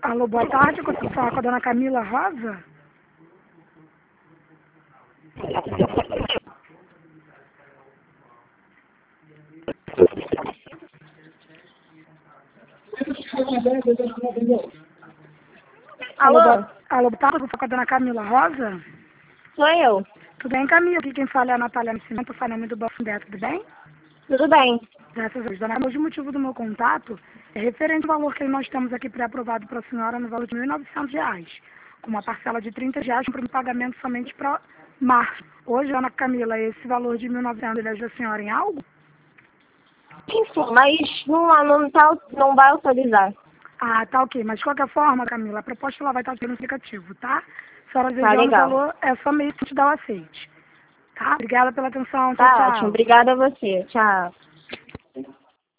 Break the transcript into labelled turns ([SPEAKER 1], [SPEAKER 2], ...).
[SPEAKER 1] Alô, boa tarde, consigo falar com a dona Camila Rosa?
[SPEAKER 2] Alô?
[SPEAKER 1] Alô, boa tarde, consigo falar com a dona Camila Rosa?
[SPEAKER 2] Sou eu.
[SPEAKER 1] Tudo bem, Camila? Aqui quem fala é a Natália Nascimento, falando do Bafundé, tudo bem?
[SPEAKER 2] Tudo bem?
[SPEAKER 1] Graças a Deus. Dona Camila, o motivo do meu contato é referente ao valor que nós temos aqui pré-aprovado para a senhora no valor de R$ 1.900, com uma parcela de R$ 30 para um pagamento somente para março. Hoje, Dona Camila, esse valor de R$ 1.900 ele ajuda a senhora em algo?
[SPEAKER 2] Isso, mas não vai autorizar.
[SPEAKER 1] Ah, tá ok. Mas de qualquer forma, Camila, a proposta ela vai estar no aplicativo, tá? A senhora
[SPEAKER 2] Tá
[SPEAKER 1] desejando o
[SPEAKER 2] legal.
[SPEAKER 1] valor, é só meio que te dar o aceite. Tá? Obrigada pela atenção. Tchau,
[SPEAKER 2] Tá
[SPEAKER 1] tchau.
[SPEAKER 2] ótimo. Obrigada a você. Tchau.